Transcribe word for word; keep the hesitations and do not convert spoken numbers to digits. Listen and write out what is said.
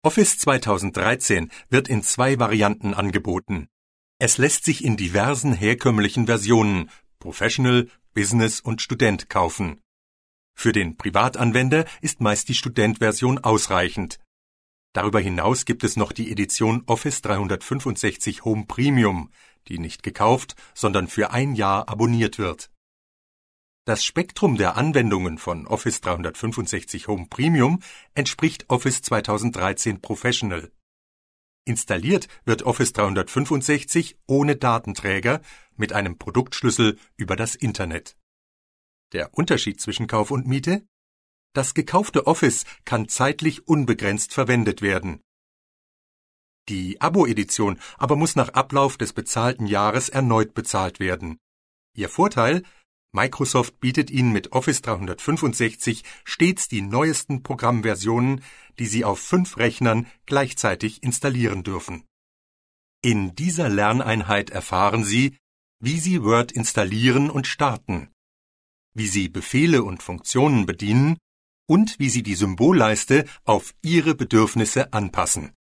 Office zweitausenddreizehn wird in zwei Varianten angeboten. Es lässt sich in diversen herkömmlichen Versionen Professional, Business und Student kaufen. Für den Privatanwender ist meist die Student-Version ausreichend. Darüber hinaus gibt es noch die Edition Office dreihundertfünfundsechzig Home Premium, die nicht gekauft, sondern für ein Jahr abonniert wird. Das Spektrum der Anwendungen von Office dreihundertfünfundsechzig Home Premium entspricht Office zweitausenddreizehn Professional. Installiert wird Office dreihundertfünfundsechzig ohne Datenträger mit einem Produktschlüssel über das Internet. Der Unterschied zwischen Kauf und Miete? Das gekaufte Office kann zeitlich unbegrenzt verwendet werden. Die Abo-Edition aber muss nach Ablauf des bezahlten Jahres erneut bezahlt werden. Ihr Vorteil? Microsoft bietet Ihnen mit Office dreihundertfünfundsechzig stets die neuesten Programmversionen, die Sie auf fünf Rechnern gleichzeitig installieren dürfen. In dieser Lerneinheit erfahren Sie, wie Sie Word installieren und starten, wie Sie Befehle und Funktionen bedienen und wie Sie die Symbolleiste auf Ihre Bedürfnisse anpassen.